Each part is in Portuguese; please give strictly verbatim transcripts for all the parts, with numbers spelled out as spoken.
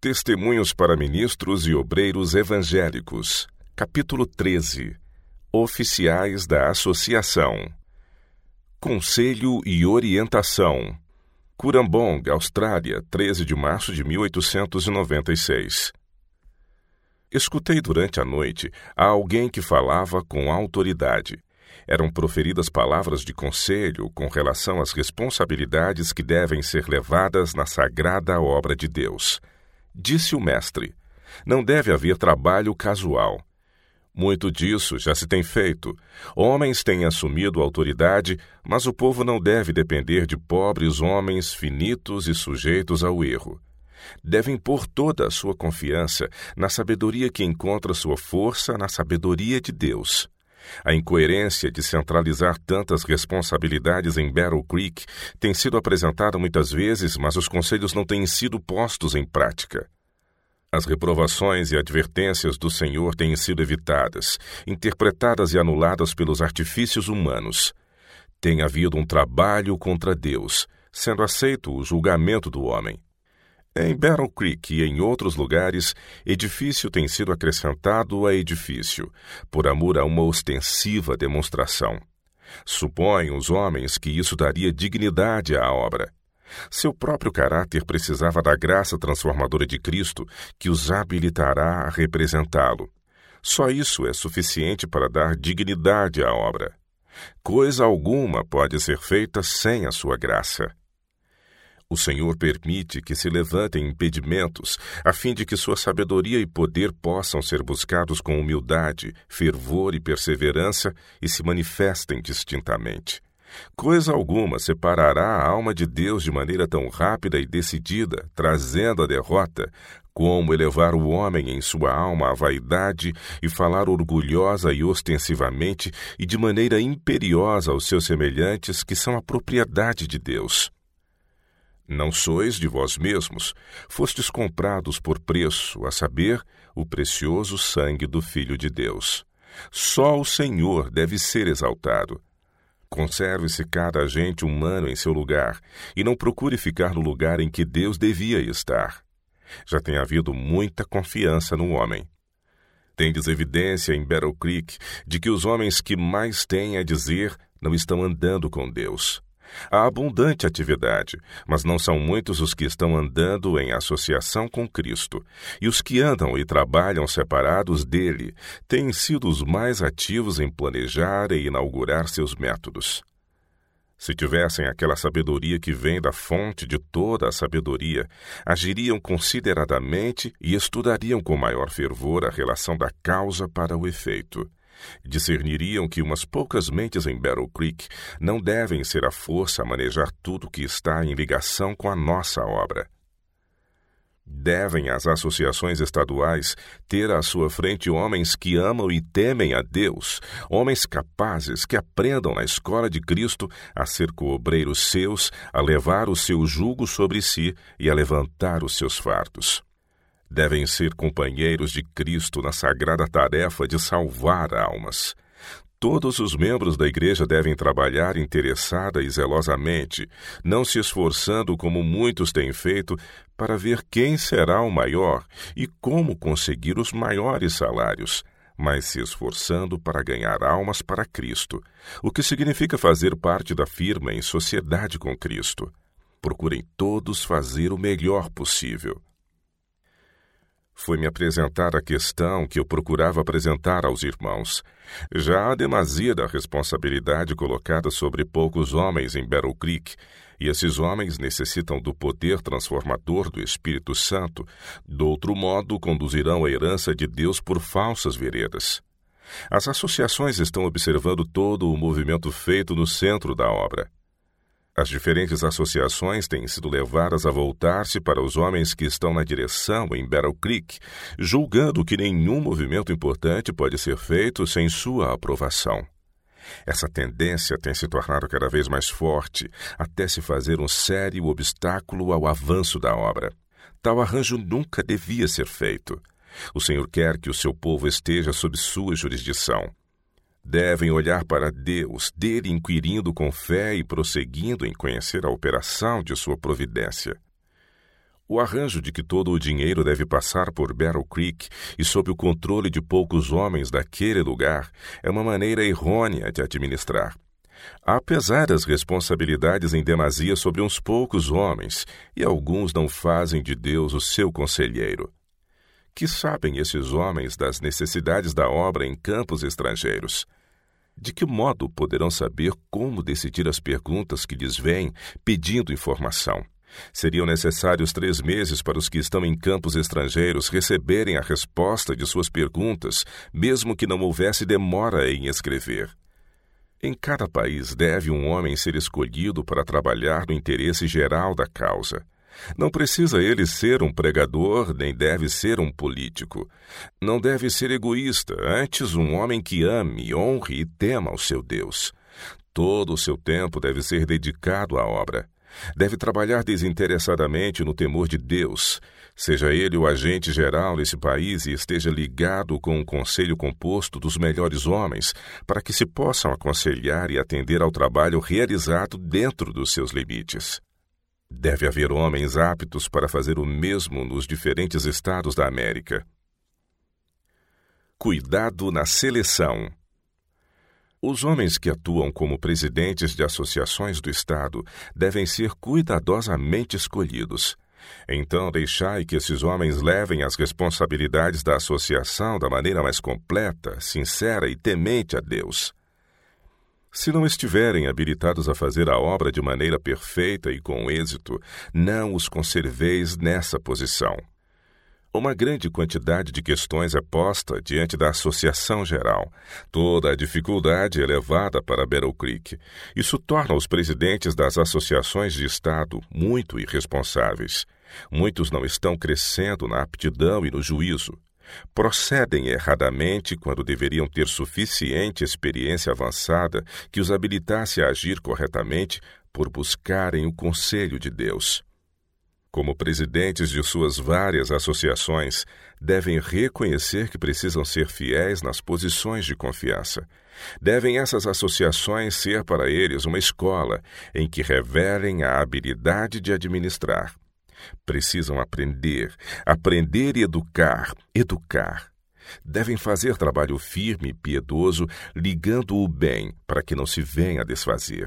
Testemunhos para ministros e obreiros evangélicos. Capítulo treze. Oficiais da Associação. Conselho e Orientação. Currambong, Austrália, treze de março de mil oitocentos e noventa e seis. Escutei durante a noite a alguém que falava com autoridade. Eram proferidas palavras de conselho com relação às responsabilidades que devem ser levadas na sagrada obra de Deus. Disse o mestre: não deve haver trabalho casual. Muito disso já se tem feito. Homens têm assumido autoridade, mas o povo não deve depender de pobres homens finitos e sujeitos ao erro. Devem pôr toda a sua confiança na sabedoria que encontra sua força na sabedoria de Deus. A incoerência de centralizar tantas responsabilidades em Battle Creek tem sido apresentada muitas vezes, mas os conselhos não têm sido postos em prática. As reprovações e advertências do Senhor têm sido evitadas, interpretadas e anuladas pelos artifícios humanos. Tem havido um trabalho contra Deus, sendo aceito o julgamento do homem. Em Battle Creek e em outros lugares, edifício tem sido acrescentado a edifício, por amor a uma ostensiva demonstração. Supõem os homens que isso daria dignidade à obra. Seu próprio caráter precisava da graça transformadora de Cristo, que os habilitará a representá-lo. Só isso é suficiente para dar dignidade à obra. Coisa alguma pode ser feita sem a sua graça. O Senhor permite que se levantem impedimentos, a fim de que sua sabedoria e poder possam ser buscados com humildade, fervor e perseverança e se manifestem distintamente. Coisa alguma separará a alma de Deus de maneira tão rápida e decidida, trazendo a derrota, como elevar o homem em sua alma à vaidade e falar orgulhosa e ostensivamente e de maneira imperiosa aos seus semelhantes que são a propriedade de Deus. Não sois de vós mesmos, fostes comprados por preço, a saber, o precioso sangue do Filho de Deus. Só o Senhor deve ser exaltado. Conserve-se cada agente humano em seu lugar, e não procure ficar no lugar em que Deus devia estar. Já tem havido muita confiança no homem. Tendes evidência em Battle Creek de que os homens que mais têm a dizer não estão andando com Deus. Há abundante atividade, mas não são muitos os que estão andando em associação com Cristo, e os que andam e trabalham separados dele têm sido os mais ativos em planejar e inaugurar seus métodos. Se tivessem aquela sabedoria que vem da fonte de toda a sabedoria, agiriam consideradamente e estudariam com maior fervor a relação da causa para o efeito. Discerniriam que umas poucas mentes em Battle Creek não devem ser a força a manejar tudo que está em ligação com a nossa obra. Devem as associações estaduais ter à sua frente homens que amam e temem a Deus, homens capazes que aprendam na escola de Cristo a ser coobreiros seus, a levar o seu jugo sobre si e a levantar os seus fardos. Devem ser companheiros de Cristo na sagrada tarefa de salvar almas. Todos os membros da igreja devem trabalhar interessada e zelosamente, não se esforçando como muitos têm feito para ver quem será o maior e como conseguir os maiores salários, mas se esforçando para ganhar almas para Cristo, o que significa fazer parte da firma em sociedade com Cristo. Procurem todos fazer o melhor possível. Foi-me apresentada a questão que eu procurava apresentar aos irmãos. Já há demasia da responsabilidade colocada sobre poucos homens em Battle Creek, e esses homens necessitam do poder transformador do Espírito Santo, do outro modo conduzirão a herança de Deus por falsas veredas. As associações estão observando todo o movimento feito no centro da obra. As diferentes associações têm sido levadas a voltar-se para os homens que estão na direção em Battle Creek, julgando que nenhum movimento importante pode ser feito sem sua aprovação. Essa tendência tem se tornado cada vez mais forte, até se fazer um sério obstáculo ao avanço da obra. Tal arranjo nunca devia ser feito. O Senhor quer que o seu povo esteja sob sua jurisdição. Devem olhar para Deus, dele inquirindo com fé e prosseguindo em conhecer a operação de sua providência. O arranjo de que todo o dinheiro deve passar por Battle Creek e sob o controle de poucos homens daquele lugar é uma maneira errônea de administrar. Apesar das responsabilidades em demasia sobre uns poucos homens, e alguns não fazem de Deus o seu conselheiro. Que sabem esses homens das necessidades da obra em campos estrangeiros? De que modo poderão saber como decidir as perguntas que lhes vêm pedindo informação? Seriam necessários três meses para os que estão em campos estrangeiros receberem a resposta de suas perguntas, mesmo que não houvesse demora em escrever. Em cada país deve um homem ser escolhido para trabalhar no interesse geral da causa. Não precisa ele ser um pregador, nem deve ser um político. Não deve ser egoísta, antes um homem que ame, honre e tema ao seu Deus. Todo o seu tempo deve ser dedicado à obra. Deve trabalhar desinteressadamente no temor de Deus. Seja ele o agente geral nesse país e esteja ligado com um conselho composto dos melhores homens, para que se possam aconselhar e atender ao trabalho realizado dentro dos seus limites. Deve haver homens aptos para fazer o mesmo nos diferentes estados da América. Cuidado na seleção. Os homens que atuam como presidentes de associações do Estado devem ser cuidadosamente escolhidos. Então, deixai que esses homens levem as responsabilidades da associação da maneira mais completa, sincera e temente a Deus. Se não estiverem habilitados a fazer a obra de maneira perfeita e com êxito, não os conserveis nessa posição. Uma grande quantidade de questões é posta diante da Associação Geral. Toda a dificuldade é levada para Battle Creek. Isso torna os presidentes das associações de Estado muito irresponsáveis. Muitos não estão crescendo na aptidão e no juízo. Procedem erradamente quando deveriam ter suficiente experiência avançada que os habilitasse a agir corretamente por buscarem o conselho de Deus. Como presidentes de suas várias associações, devem reconhecer que precisam ser fiéis nas posições de confiança. Devem essas associações ser para eles uma escola em que revelem a habilidade de administrar. Precisam aprender, aprender e educar, educar. Devem fazer trabalho firme e piedoso, ligando o bem para que não se venha a desfazer.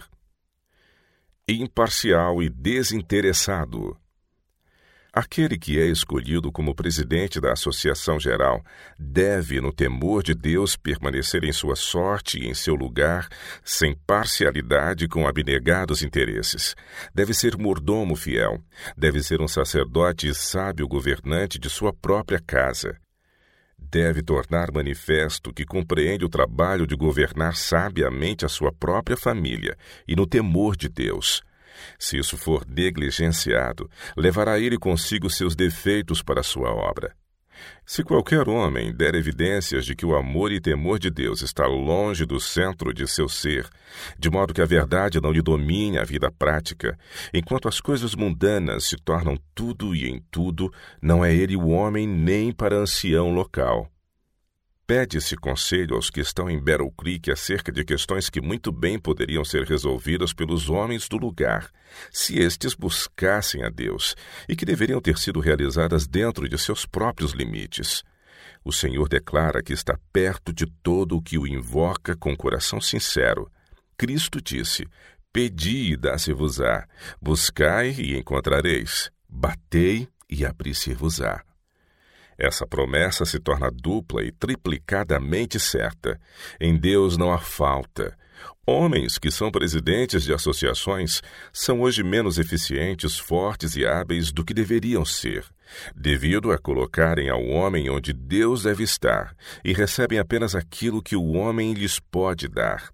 Imparcial e desinteressado. Aquele que é escolhido como presidente da Associação Geral deve, no temor de Deus, permanecer em sua sorte e em seu lugar, sem parcialidade com abnegados interesses. Deve ser mordomo fiel. Deve ser um sacerdote e sábio governante de sua própria casa. Deve tornar manifesto que compreende o trabalho de governar sabiamente a sua própria família e no temor de Deus. Se isso for negligenciado, levará ele consigo seus defeitos para a sua obra. Se qualquer homem der evidências de que o amor e temor de Deus está longe do centro de seu ser, de modo que a verdade não lhe domine a vida prática, enquanto as coisas mundanas se tornam tudo e em tudo, não é ele o homem nem para ancião local. Pede-se conselho aos que estão em Battle Creek acerca de questões que muito bem poderiam ser resolvidas pelos homens do lugar, se estes buscassem a Deus, e que deveriam ter sido realizadas dentro de seus próprios limites. O Senhor declara que está perto de todo o que o invoca com coração sincero. Cristo disse: Pedi e dá-se-vos-á, buscai e encontrareis, batei e abrir-se-vos-á. Essa promessa se torna dupla e triplicadamente certa. Em Deus não há falta. Homens que são presidentes de associações são hoje menos eficientes, fortes e hábeis do que deveriam ser, devido a colocarem ao homem onde Deus deve estar e recebem apenas aquilo que o homem lhes pode dar.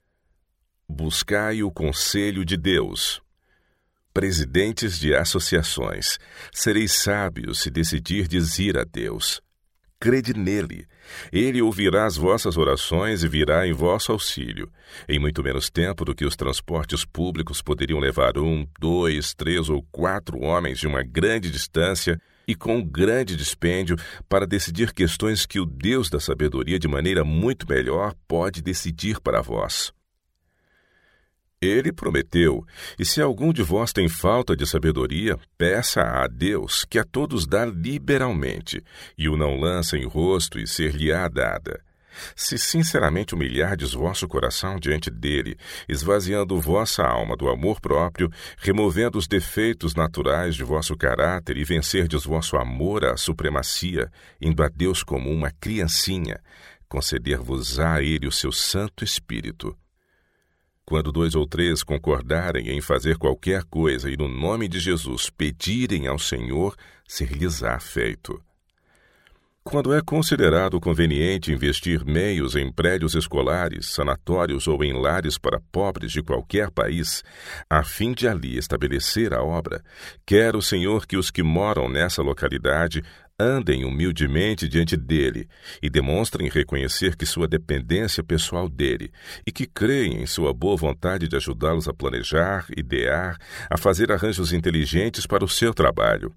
Buscai o conselho de Deus. Presidentes de associações, sereis sábios se decidirdes ir a Deus. Crede nele. Ele ouvirá as vossas orações e virá em vosso auxílio. Em muito menos tempo do que os transportes públicos poderiam levar um, dois, três ou quatro homens de uma grande distância e com um grande dispêndio para decidir questões que o Deus da sabedoria, de maneira muito melhor, pode decidir para vós. Ele prometeu, e se algum de vós tem falta de sabedoria, peça a Deus, que a todos dá liberalmente, e o não lança em rosto e ser-lhe-á dada. Se sinceramente humilhardes vosso coração diante dele, esvaziando vossa alma do amor próprio, removendo os defeitos naturais de vosso caráter e vencerdes vosso amor à supremacia, indo a Deus como uma criancinha, conceder-vos-á a ele o seu Santo Espírito. Quando dois ou três concordarem em fazer qualquer coisa e no nome de Jesus pedirem ao Senhor, ser-lhes-á feito. Quando é considerado conveniente investir meios em prédios escolares, sanatórios ou em lares para pobres de qualquer país, a fim de ali estabelecer a obra, quer o Senhor que os que moram nessa localidade andem humildemente diante dele e demonstrem reconhecer que sua dependência pessoal dele e que creem em sua boa vontade de ajudá-los a planejar, idear, a fazer arranjos inteligentes para o seu trabalho.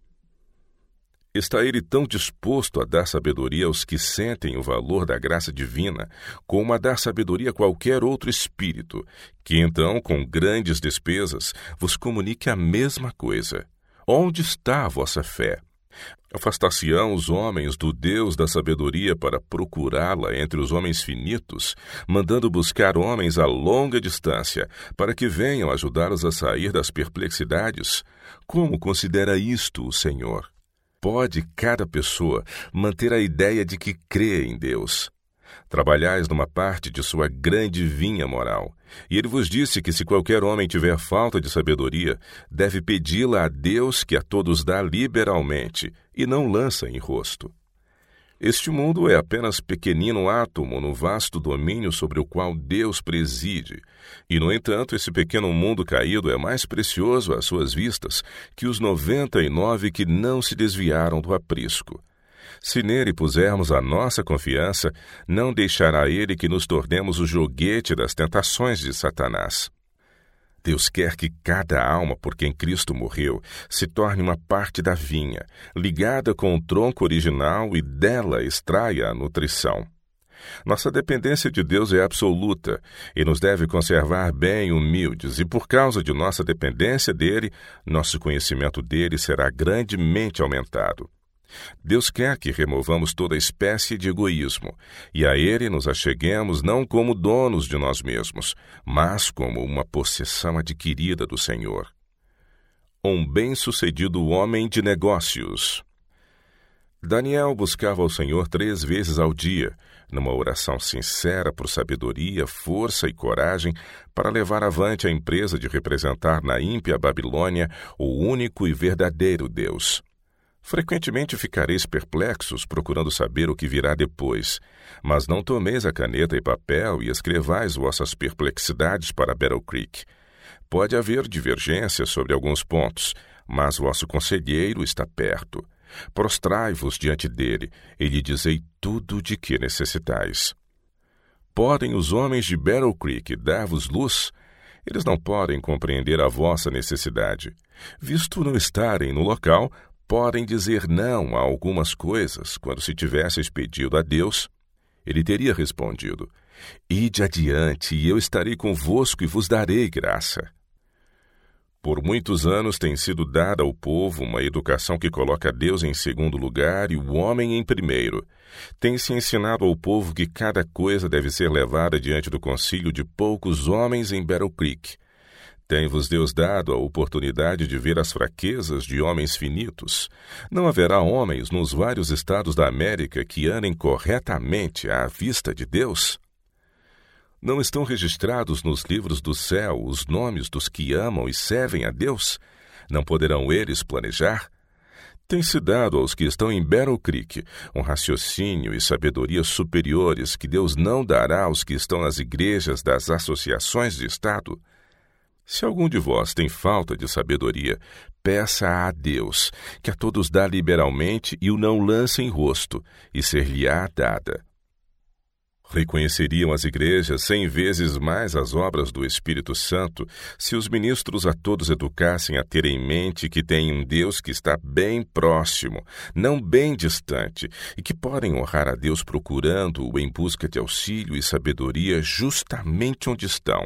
Está ele tão disposto a dar sabedoria aos que sentem o valor da graça divina, como a dar sabedoria a qualquer outro espírito, que então, com grandes despesas, vos comunique a mesma coisa. Onde está a vossa fé? Afastar-se-ão os homens do Deus da sabedoria para procurá-la entre os homens finitos, mandando buscar homens a longa distância, para que venham ajudá-los a sair das perplexidades? Como considera isto o Senhor? Pode cada pessoa manter a ideia de que crê em Deus. Trabalhais numa parte de sua grande vinha moral, e ele vos disse que se qualquer homem tiver falta de sabedoria, deve pedi-la a Deus, que a todos dá liberalmente, e não lança em rosto. Este mundo é apenas pequenino átomo no vasto domínio sobre o qual Deus preside, e, no entanto, esse pequeno mundo caído é mais precioso às suas vistas que os noventa e nove que não se desviaram do aprisco. Se nele pusermos a nossa confiança, não deixará ele que nos tornemos o joguete das tentações de Satanás. Deus quer que cada alma por quem Cristo morreu se torne uma parte da vinha, ligada com o tronco original e dela extraia a nutrição. Nossa dependência de Deus é absoluta e nos deve conservar bem humildes, e por causa de nossa dependência dele, nosso conhecimento dele será grandemente aumentado. Deus quer que removamos toda espécie de egoísmo, e a Ele nos acheguemos não como donos de nós mesmos, mas como uma possessão adquirida do Senhor. Um bem-sucedido homem de negócios. Daniel buscava ao Senhor três vezes ao dia, numa oração sincera por sabedoria, força e coragem para levar avante a empresa de representar na ímpia Babilônia o único e verdadeiro Deus. Frequentemente ficareis perplexos procurando saber o que virá depois, mas não tomeis a caneta e papel e escrevais vossas perplexidades para Battle Creek. Pode haver divergências sobre alguns pontos, mas vosso conselheiro está perto. Prostrai-vos diante dele e lhe dizei tudo de que necessitais. Podem os homens de Battle Creek dar-vos luz? Eles não podem compreender a vossa necessidade. Visto não estarem no local, podem dizer não a algumas coisas, quando se tivesseis pedido a Deus. Ele teria respondido: ide adiante, e eu estarei convosco e vos darei graça. Por muitos anos tem sido dada ao povo uma educação que coloca Deus em segundo lugar e o homem em primeiro. Tem-se ensinado ao povo que cada coisa deve ser levada diante do concílio de poucos homens em Battle Creek. Tem-vos Deus dado a oportunidade de ver as fraquezas de homens finitos. Não haverá homens nos vários estados da América que andem corretamente à vista de Deus? Não estão registrados nos livros do céu os nomes dos que amam e servem a Deus? Não poderão eles planejar? Tem-se dado aos que estão em Battle Creek um raciocínio e sabedoria superiores que Deus não dará aos que estão nas igrejas das associações de Estado? Se algum de vós tem falta de sabedoria, peça a Deus, que a todos dá liberalmente e o não lança em rosto, e ser-lhe-á dada. Reconheceriam as igrejas cem vezes mais as obras do Espírito Santo se os ministros a todos educassem a ter em mente que tem um Deus que está bem próximo, não bem distante, e que podem honrar a Deus procurando-o em busca de auxílio e sabedoria justamente onde estão.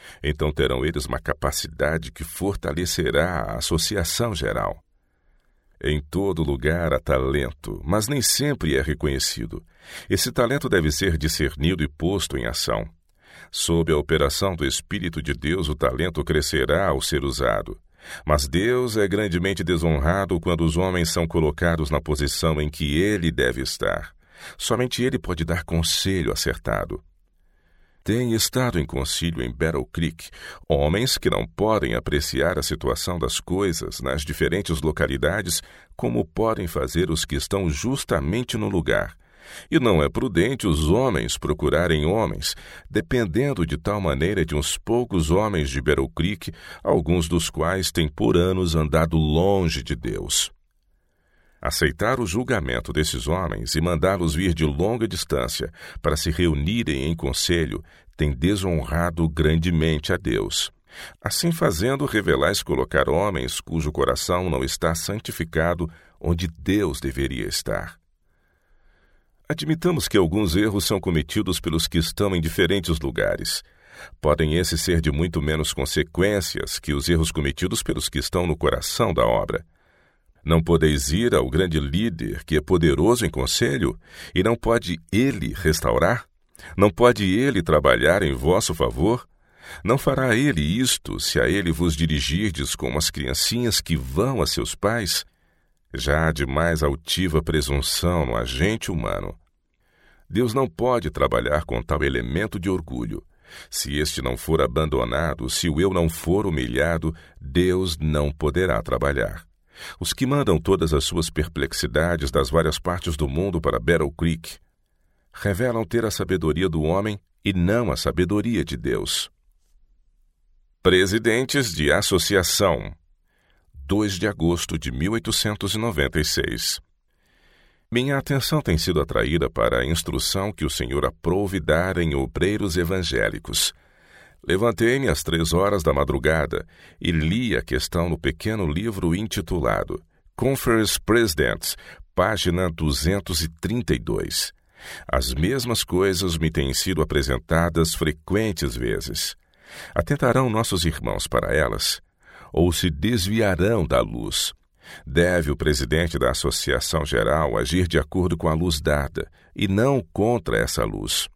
Então terão eles uma capacidade que fortalecerá a associação geral. Em todo lugar há talento, mas nem sempre é reconhecido. Esse talento deve ser discernido e posto em ação. Sob a operação do Espírito de Deus, o talento crescerá ao ser usado. Mas Deus é grandemente desonrado quando os homens são colocados na posição em que Ele deve estar. Somente Ele pode dar conselho acertado. Tem estado em concílio em Battle Creek homens que não podem apreciar a situação das coisas nas diferentes localidades como podem fazer os que estão justamente no lugar. E não é prudente os homens procurarem homens, dependendo de tal maneira de uns poucos homens de Battle Creek, alguns dos quais têm por anos andado longe de Deus. Aceitar o julgamento desses homens e mandá-los vir de longa distância para se reunirem em conselho tem desonrado grandemente a Deus. Assim fazendo, revelais colocar homens cujo coração não está santificado onde Deus deveria estar. Admitamos que alguns erros são cometidos pelos que estão em diferentes lugares. Podem esses ser de muito menos consequências que os erros cometidos pelos que estão no coração da obra. Não podeis ir ao grande líder que é poderoso em conselho, e não pode ele restaurar? Não pode ele trabalhar em vosso favor? Não fará ele isto se a ele vos dirigirdes como as criancinhas que vão a seus pais? Já há de mais altiva presunção no agente humano. Deus não pode trabalhar com tal elemento de orgulho. Se este não for abandonado, se o eu não for humilhado, Deus não poderá trabalhar. Os que mandam todas as suas perplexidades das várias partes do mundo para Battle Creek revelam ter a sabedoria do homem e não a sabedoria de Deus. Presidentes de Associação, dois de agosto de mil oitocentos e noventa e seis. Minha atenção tem sido atraída para a instrução que o Senhor aprouve dar em obreiros evangélicos. Levantei-me às três horas da madrugada e li a questão no pequeno livro intitulado Conference Presidents, página duzentos e trinta e dois. As mesmas coisas me têm sido apresentadas frequentes vezes. Atentarão nossos irmãos para elas? Ou se desviarão da luz? Deve o presidente da Associação Geral agir de acordo com a luz dada, e não contra essa luz.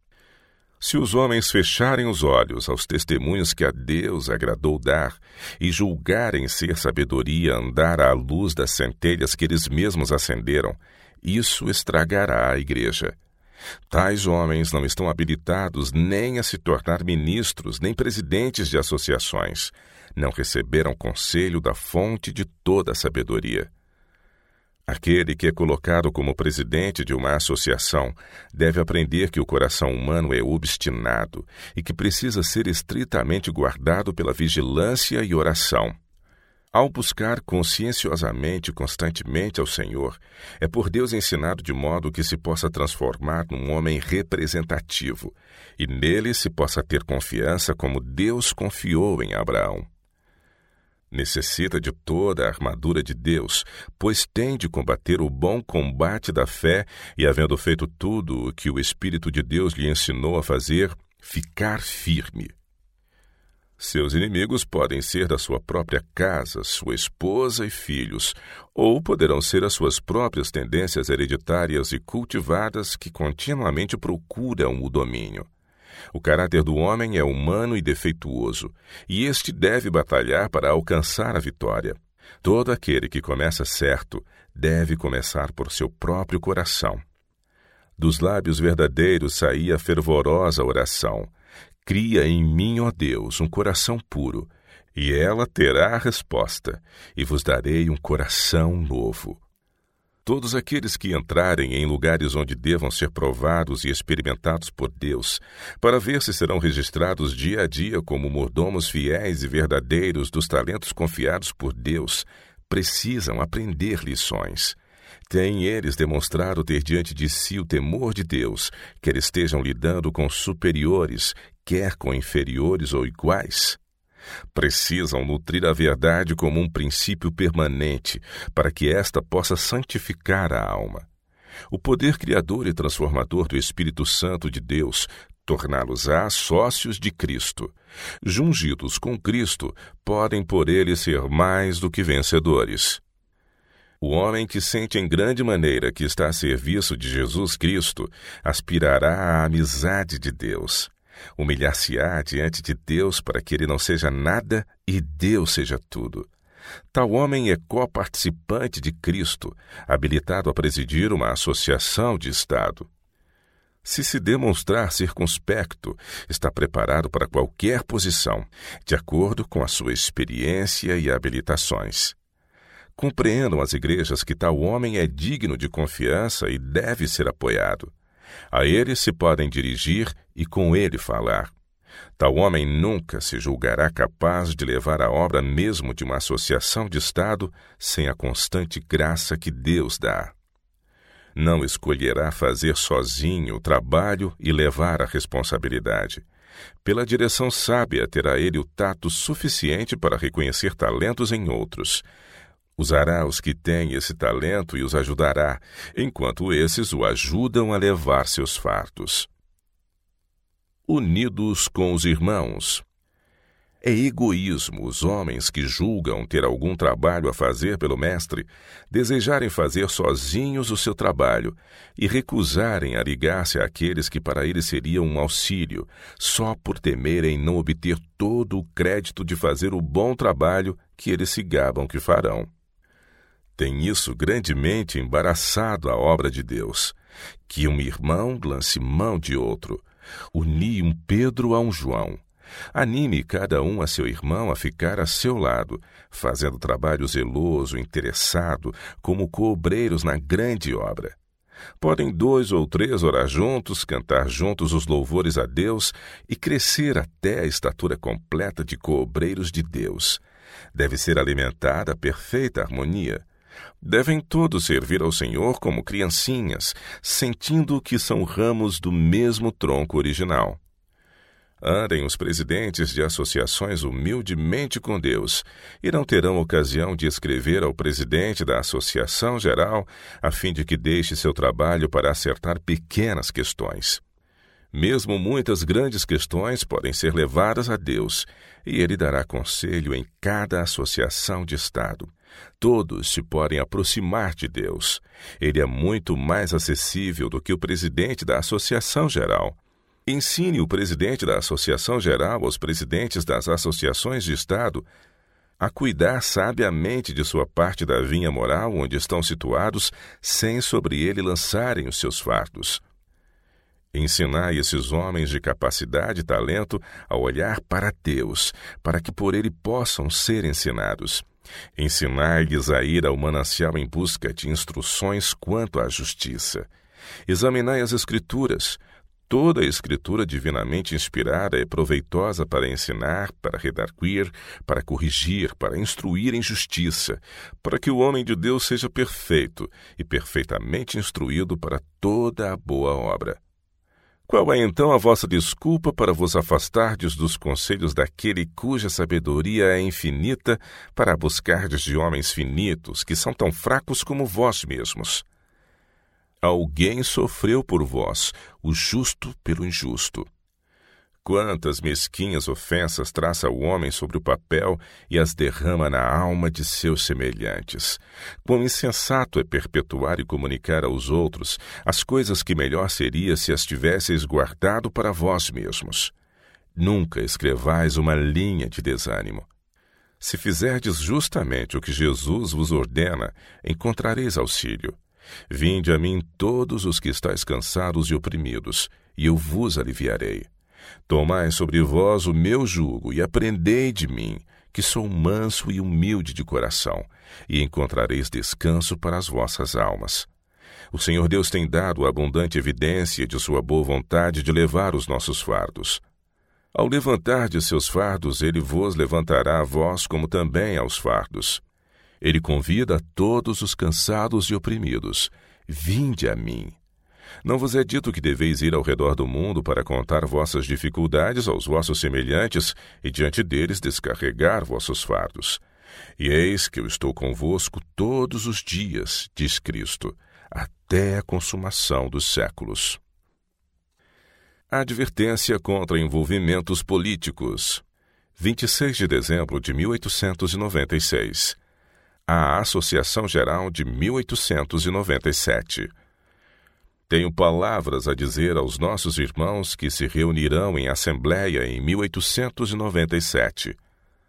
Se os homens fecharem os olhos aos testemunhos que a Deus agradou dar e julgarem ser sabedoria andar à luz das centelhas que eles mesmos acenderam, isso estragará a igreja. Tais homens não estão habilitados nem a se tornar ministros, nem presidentes de associações. Não receberam conselho da fonte de toda a sabedoria. Aquele que é colocado como presidente de uma associação deve aprender que o coração humano é obstinado e que precisa ser estritamente guardado pela vigilância e oração. Ao buscar conscienciosamente e constantemente ao Senhor, é por Deus ensinado de modo que se possa transformar num homem representativo e nele se possa ter confiança como Deus confiou em Abraão. Necessita de toda a armadura de Deus, pois tem de combater o bom combate da fé e, havendo feito tudo o que o Espírito de Deus lhe ensinou a fazer, ficar firme. Seus inimigos podem ser da sua própria casa, sua esposa e filhos, ou poderão ser as suas próprias tendências hereditárias e cultivadas que continuamente procuram o domínio. O caráter do homem é humano e defeituoso, e este deve batalhar para alcançar a vitória. Todo aquele que começa certo deve começar por seu próprio coração. Dos lábios verdadeiros saía fervorosa oração. Cria em mim, ó Deus, um coração puro, e ela terá a resposta, e vos darei um coração novo. Todos aqueles que entrarem em lugares onde devam ser provados e experimentados por Deus, para ver se serão registrados dia a dia como mordomos fiéis e verdadeiros dos talentos confiados por Deus, precisam aprender lições. Têm eles demonstrado ter diante de si o temor de Deus, quer estejam lidando com superiores, quer com inferiores ou iguais? Precisam nutrir a verdade como um princípio permanente, para que esta possa santificar a alma. O poder criador e transformador do Espírito Santo de Deus torná-los-á sócios de Cristo. Jungidos com Cristo, podem por ele ser mais do que vencedores. O homem que sente em grande maneira que está a serviço de Jesus Cristo aspirará à amizade de Deus. Humilhar-se-á diante de Deus para que ele não seja nada e Deus seja tudo. Tal homem é coparticipante de Cristo, habilitado a presidir uma associação de Estado. Se se demonstrar circunspecto, está preparado para qualquer posição, de acordo com a sua experiência e habilitações. Compreendam as igrejas que tal homem é digno de confiança e deve ser apoiado. A ele se podem dirigir e com ele falar. Tal homem nunca se julgará capaz de levar a obra mesmo de uma associação de Estado sem a constante graça que Deus dá. Não escolherá fazer sozinho o trabalho e levar a responsabilidade. Pela direção sábia terá ele o tato suficiente para reconhecer talentos em outros. Usará os que têm esse talento e os ajudará, enquanto esses o ajudam a levar seus fardos. Unidos com os irmãos. É egoísmo os homens que julgam ter algum trabalho a fazer pelo mestre, desejarem fazer sozinhos o seu trabalho e recusarem a ligar-se àqueles que para eles seriam um auxílio, só por temerem não obter todo o crédito de fazer o bom trabalho que eles se gabam que farão. Tem isso grandemente embaraçado a obra de Deus, que um irmão lance mão de outro. Uni um Pedro a um João. Anime cada um a seu irmão a ficar a seu lado, fazendo trabalho zeloso, interessado, como coobreiros na grande obra. Podem dois ou três orar juntos, cantar juntos os louvores a Deus e crescer até a estatura completa de coobreiros de Deus. Deve ser alimentada a perfeita harmonia. Devem todos servir ao Senhor como criancinhas, sentindo que são ramos do mesmo tronco original. Andem os presidentes de associações humildemente com Deus e não terão ocasião de escrever ao presidente da associação geral a fim de que deixe seu trabalho para acertar pequenas questões. Mesmo muitas grandes questões podem ser levadas a Deus e Ele dará conselho em cada associação de Estado. Todos se podem aproximar de Deus. Ele é muito mais acessível do que o presidente da associação geral. Ensine o presidente da associação geral aos presidentes das associações de Estado a cuidar sabiamente de sua parte da vinha moral onde estão situados, sem sobre ele lançarem os seus fardos. Ensinai esses homens de capacidade e talento a olhar para Deus, para que por ele possam ser ensinados. Ensinai-lhes a ir ao manancial em busca de instruções quanto à justiça. Examinai as Escrituras. Toda a Escritura divinamente inspirada é proveitosa para ensinar, para redarguir, para corrigir, para instruir em justiça, para que o homem de Deus seja perfeito e perfeitamente instruído para toda a boa obra. Qual é então a vossa desculpa para vos afastardes dos conselhos daquele cuja sabedoria é infinita, para buscardes de homens finitos, que são tão fracos como vós mesmos? Alguém sofreu por vós, o justo pelo injusto. Quantas mesquinhas ofensas traça o homem sobre o papel e as derrama na alma de seus semelhantes. Quão insensato é perpetuar e comunicar aos outros as coisas que melhor seria se as tivesseis guardado para vós mesmos. Nunca escrevais uma linha de desânimo. Se fizerdes justamente o que Jesus vos ordena, encontrareis auxílio. Vinde a mim todos os que estáis cansados e oprimidos, e eu vos aliviarei. Tomai sobre vós o meu jugo e aprendei de mim, que sou manso e humilde de coração, e encontrareis descanso para as vossas almas. O Senhor Deus tem dado abundante evidência de sua boa vontade de levar os nossos fardos. Ao levantar de seus fardos, ele vos levantará a vós como também aos fardos. Ele convida a todos os cansados e oprimidos. Vinde a mim. Não vos é dito que deveis ir ao redor do mundo para contar vossas dificuldades aos vossos semelhantes e diante deles descarregar vossos fardos. E eis que eu estou convosco todos os dias, diz Cristo, até a consumação dos séculos. A advertência contra envolvimentos políticos. vinte e seis de dezembro de mil oitocentos e noventa e seis. A Associação Geral de mil oitocentos e noventa e sete. Tenho palavras a dizer aos nossos irmãos que se reunirão em assembleia em mil oitocentos e noventa e sete.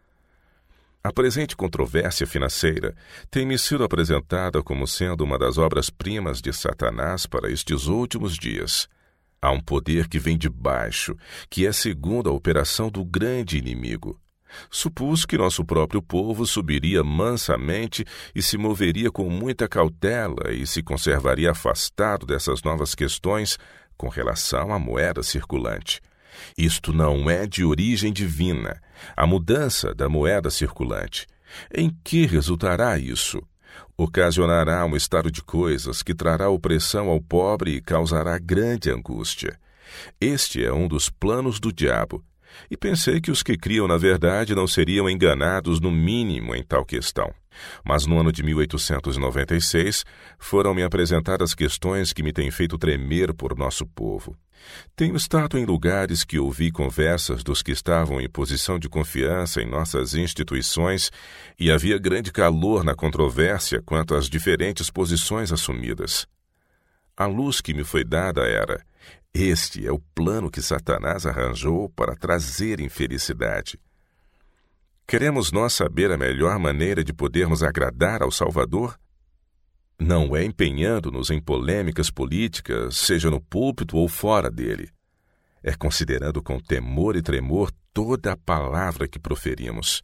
A presente controvérsia financeira tem-me sido apresentada como sendo uma das obras-primas de Satanás para estes últimos dias. Há um poder que vem de baixo, que é segundo a operação do grande inimigo. Supus que nosso próprio povo subiria mansamente e se moveria com muita cautela e se conservaria afastado dessas novas questões com relação à moeda circulante. Isto não é de origem divina, a mudança da moeda circulante. Em que resultará isso? Ocasionará um estado de coisas que trará opressão ao pobre e causará grande angústia. Este é um dos planos do diabo, e pensei que os que criam na verdade não seriam enganados no mínimo em tal questão. Mas no ano de mil oitocentos e noventa e seis foram-me apresentadas questões que me têm feito tremer por nosso povo. Tenho estado em lugares que ouvi conversas dos que estavam em posição de confiança em nossas instituições e havia grande calor na controvérsia quanto às diferentes posições assumidas. A luz que me foi dada era: este é o plano que Satanás arranjou para trazer infelicidade. Queremos nós saber a melhor maneira de podermos agradar ao Salvador? Não é empenhando-nos em polêmicas políticas, seja no púlpito ou fora dele. É considerando com temor e tremor toda a palavra que proferimos.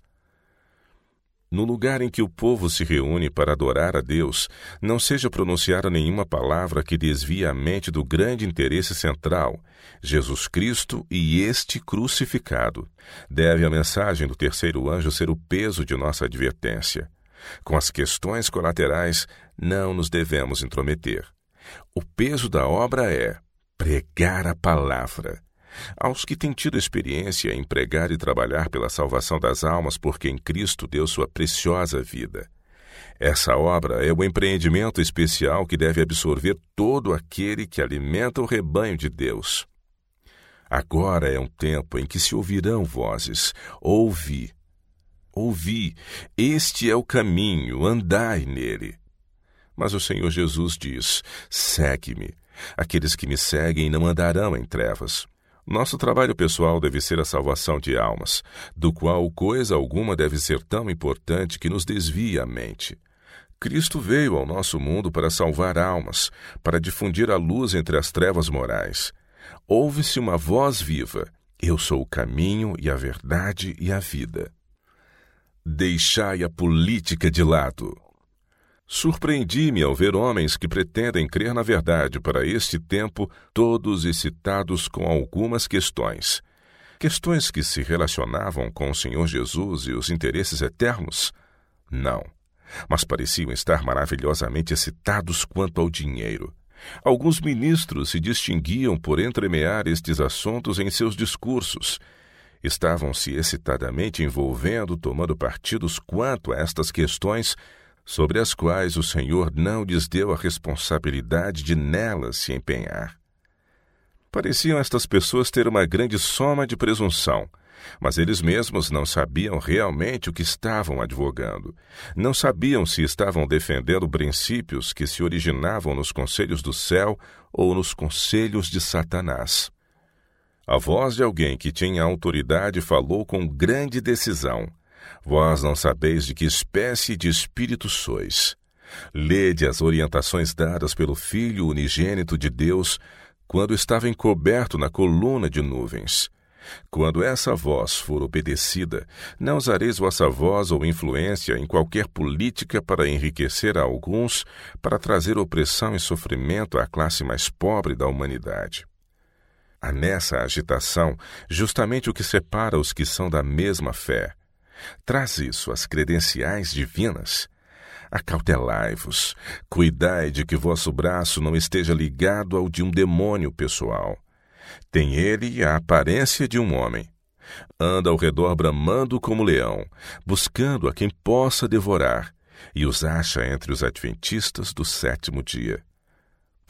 No lugar em que o povo se reúne para adorar a Deus, não seja pronunciada nenhuma palavra que desvie a mente do grande interesse central, Jesus Cristo e este crucificado. Deve a mensagem do terceiro anjo ser o peso de nossa advertência. Com as questões colaterais, não nos devemos intrometer. O peso da obra é pregar a palavra. Aos que têm tido experiência em pregar e trabalhar pela salvação das almas por quem Cristo deu sua preciosa vida. Essa obra é o empreendimento especial que deve absorver todo aquele que alimenta o rebanho de Deus. Agora é um tempo em que se ouvirão vozes: ouvi, ouvi, este é o caminho, andai nele. Mas o Senhor Jesus diz: segue-me. Aqueles que me seguem não andarão em trevas. Nosso trabalho pessoal deve ser a salvação de almas, do qual coisa alguma deve ser tão importante que nos desvie a mente. Cristo veio ao nosso mundo para salvar almas, para difundir a luz entre as trevas morais. Ouve-se uma voz viva: eu sou o caminho e a verdade e a vida. Deixai a política de lado. Surpreendi-me ao ver homens que pretendem crer na verdade para este tempo, todos excitados com algumas questões. Questões que se relacionavam com o Senhor Jesus e os interesses eternos? Não, mas pareciam estar maravilhosamente excitados quanto ao dinheiro. Alguns ministros se distinguiam por entremear estes assuntos em seus discursos. Estavam-se excitadamente envolvendo, tomando partidos quanto a estas questões, sobre as quais o Senhor não lhes deu a responsabilidade de nelas se empenhar. Pareciam estas pessoas ter uma grande soma de presunção, mas eles mesmos não sabiam realmente o que estavam advogando. Não sabiam se estavam defendendo princípios que se originavam nos conselhos do céu ou nos conselhos de Satanás. A voz de alguém que tinha autoridade falou com grande decisão: vós não sabeis de que espécie de espírito sois. Lede as orientações dadas pelo Filho unigênito de Deus, quando estava encoberto na coluna de nuvens. Quando essa voz for obedecida, não usareis vossa voz ou influência em qualquer política para enriquecer a alguns, para trazer opressão e sofrimento à classe mais pobre da humanidade. Há nessa agitação justamente o que separa os que são da mesma fé. Traz isso às credenciais divinas. Acautelai-vos, cuidai de que vosso braço não esteja ligado ao de um demônio pessoal. Tem ele a aparência de um homem. Anda ao redor bramando como leão, buscando a quem possa devorar, e os acha entre os adventistas do sétimo dia.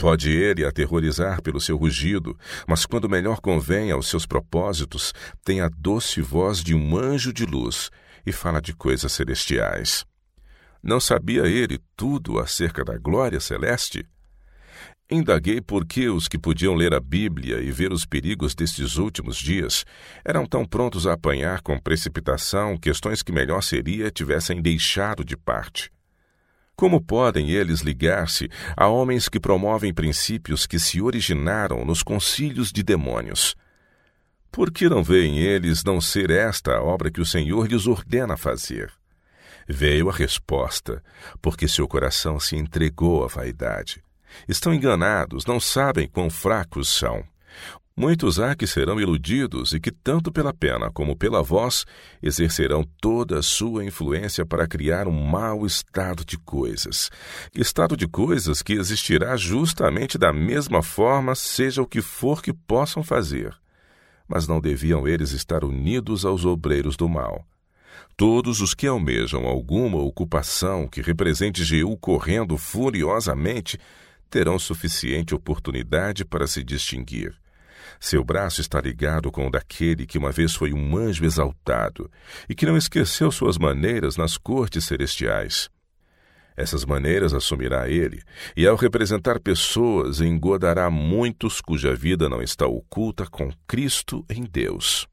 Pode ele aterrorizar pelo seu rugido, mas quando melhor convém aos seus propósitos, tem a doce voz de um anjo de luz e fala de coisas celestiais. Não sabia ele tudo acerca da glória celeste? Indaguei por que os que podiam ler a Bíblia e ver os perigos destes últimos dias eram tão prontos a apanhar com precipitação questões que melhor seria tivessem deixado de parte. Como podem eles ligar-se a homens que promovem princípios que se originaram nos concílios de demônios? Por que não veem eles não ser esta a obra que o Senhor lhes ordena fazer? Veio a resposta, porque seu coração se entregou à vaidade. Estão enganados, não sabem quão fracos são. Muitos há que serão iludidos e que, tanto pela pena como pela voz, exercerão toda a sua influência para criar um mau estado de coisas. Estado de coisas que existirá justamente da mesma forma, seja o que for que possam fazer. Mas não deviam eles estar unidos aos obreiros do mal. Todos os que almejam alguma ocupação que represente Jeú correndo furiosamente terão suficiente oportunidade para se distinguir. Seu braço está ligado com o daquele que uma vez foi um anjo exaltado e que não esqueceu suas maneiras nas cortes celestiais. Essas maneiras assumirá ele, e ao representar pessoas, engodará muitos cuja vida não está oculta com Cristo em Deus.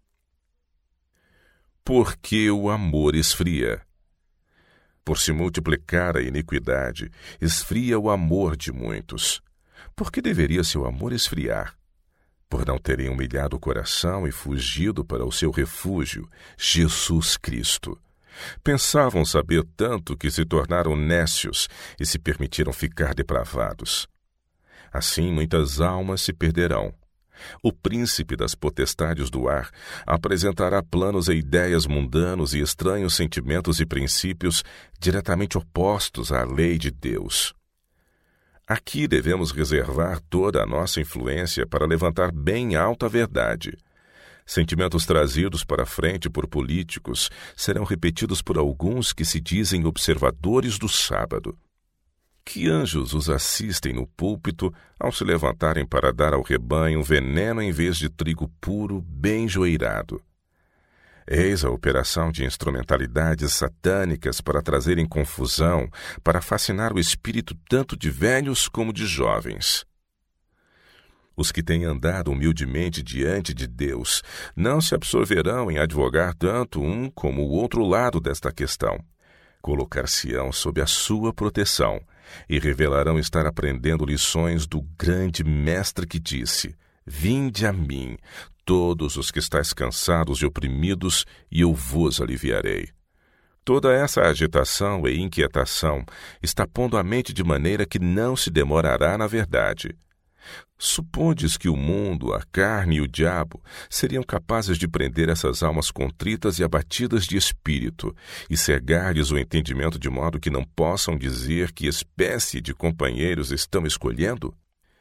Porque o amor esfria. Por se multiplicar a iniquidade, esfria o amor de muitos. Por que deveria seu amor esfriar? Por não terem humilhado o coração e fugido para o seu refúgio, Jesus Cristo. Pensavam saber tanto que se tornaram nécios e se permitiram ficar depravados. Assim muitas almas se perderão. O príncipe das potestades do ar apresentará planos e ideias mundanos e estranhos sentimentos e princípios diretamente opostos à lei de Deus. Aqui devemos reservar toda a nossa influência para levantar bem alta a verdade. Sentimentos trazidos para a frente por políticos serão repetidos por alguns que se dizem observadores do sábado. Que anjos os assistem no púlpito ao se levantarem para dar ao rebanho veneno em vez de trigo puro, bem joeirado. Eis a operação de instrumentalidades satânicas para trazerem confusão, para fascinar o espírito tanto de velhos como de jovens. Os que têm andado humildemente diante de Deus não se absorverão em advogar tanto um como o outro lado desta questão. Colocar-se-ão sob a sua proteção e revelarão estar aprendendo lições do grande mestre que disse: Vinde a mim, todos os que estáis cansados e oprimidos, e eu vos aliviarei. Toda essa agitação e inquietação está pondo a mente de maneira que não se demorará na verdade. Supondes que o mundo, a carne e o diabo seriam capazes de prender essas almas contritas e abatidas de espírito e cegar-lhes o entendimento de modo que não possam dizer que espécie de companheiros estão escolhendo?